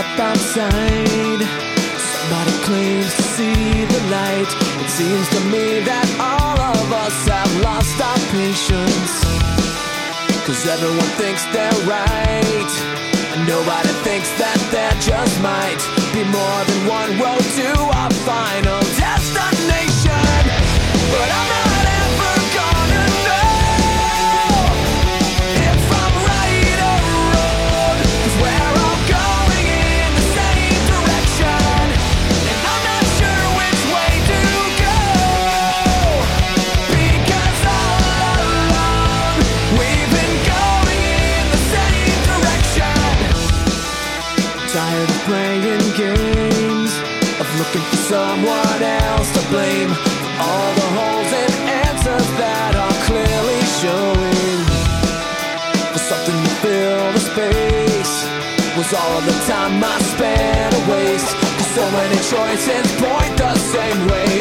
step outside, somebody claims to see the light. It seems to me that all of us have lost our patience, 'cause everyone thinks they're right, and nobody thinks that there just might be more than one road to our final destination. But I'm not ever gonna know if I'm right or wrong, 'cause we're all going in the same direction, and I'm not sure which way to go, because all along we've been going in the same direction. Tired of playing games, of looking for someone else to blame for all the holes and answers that are clearly showing. For something to fill the space was all of the time I spent a waste, 'cause so many choices point the same way.